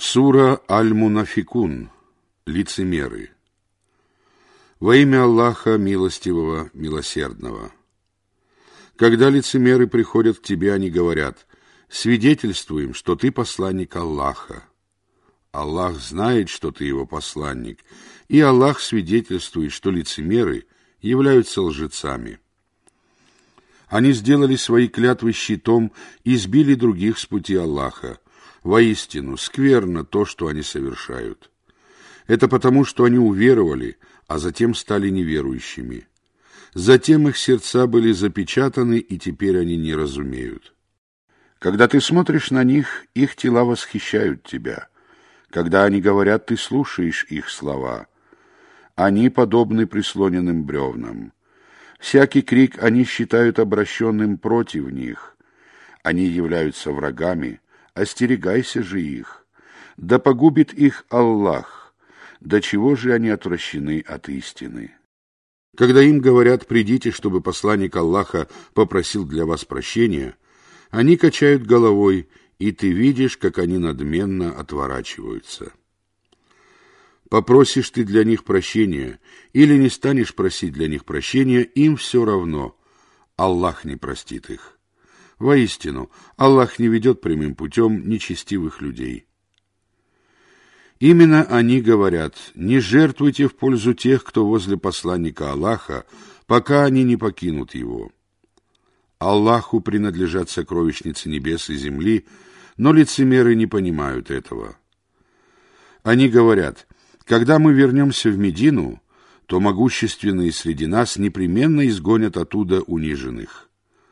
Сура Аль-Мунафикун. Лицемеры. Во имя Аллаха Милостивого, Милосердного. Когда лицемеры приходят к тебе, они говорят: свидетельствуем, что ты посланник Аллаха. Аллах знает, что ты его посланник, и Аллах свидетельствует, что лицемеры являются лжецами. Они сделали свои клятвы щитом и сбили других с пути Аллаха. Воистину, скверно то, что они совершают. Это потому, что они уверовали, а затем стали неверующими. Затем их сердца были запечатаны, и теперь они не разумеют. Когда ты смотришь на них, их тела восхищают тебя. Когда они говорят, ты слушаешь их слова. Они подобны прислоненным бревнам. Всякий крик они считают обращенным против них. Они являются врагами. Остерегайся же их. Да погубит их Аллах. До чего же они отвращены от истины? Когда им говорят: придите, чтобы посланник Аллаха попросил для вас прощения, они качают головой, и ты видишь, как они надменно отворачиваются. Попросишь ты для них прощения или не станешь просить для них прощения, им все равно. Аллах не простит их. Воистину, Аллах не ведет прямым путем нечестивых людей. Именно они говорят: не жертвуйте в пользу тех, кто возле посланника Аллаха, пока они не покинут его. Аллаху принадлежат сокровищницы небес и земли, но лицемеры не понимают этого. Они говорят: когда мы вернемся в Медину, то могущественные среди нас непременно изгонят оттуда униженных.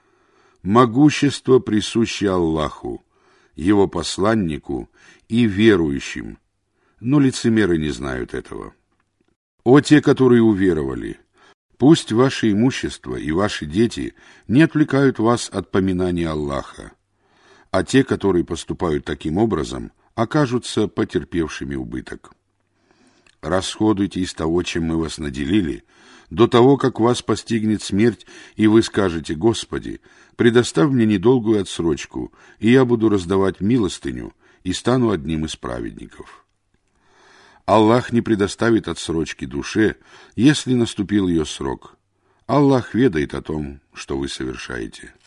Могущество присуще Аллаху, его посланнику и верующим, но лицемеры не знают этого. О те, которые уверовали! Пусть ваше имущество и ваши дети не отвлекают вас от поминания Аллаха, а те, которые поступают таким образом, окажутся потерпевшими убыток. Расходуйте из того, чем мы вас наделили, до того, как вас постигнет смерть, и вы скажете: Господи, предоставь мне недолгую отсрочку, и я буду раздавать милостыню и стану одним из праведников. Аллах не предоставит отсрочки душе, если наступил ее срок. Аллах ведает о том, что вы совершаете.